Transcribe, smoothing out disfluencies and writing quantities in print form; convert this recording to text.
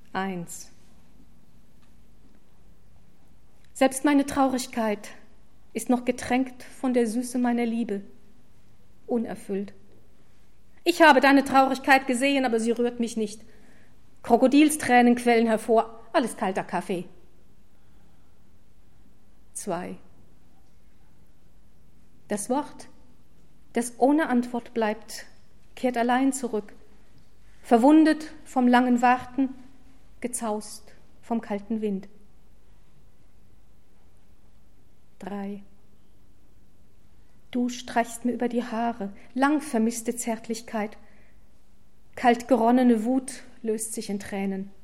1. Selbst meine Traurigkeit ist noch getränkt von der Süße meiner Liebe, unerfüllt. Ich habe deine Traurigkeit gesehen, aber sie rührt mich nicht. Krokodilstränen quellen hervor, alles kalter Kaffee. 2. Das Wort, das ohne Antwort bleibt, kehrt allein zurück, verwundet vom langen Warten, gezaust vom kalten Wind. 3. Du streichst mir über die Haare, lang vermisste Zärtlichkeit. Kalt geronnene Wut löst sich in Tränen.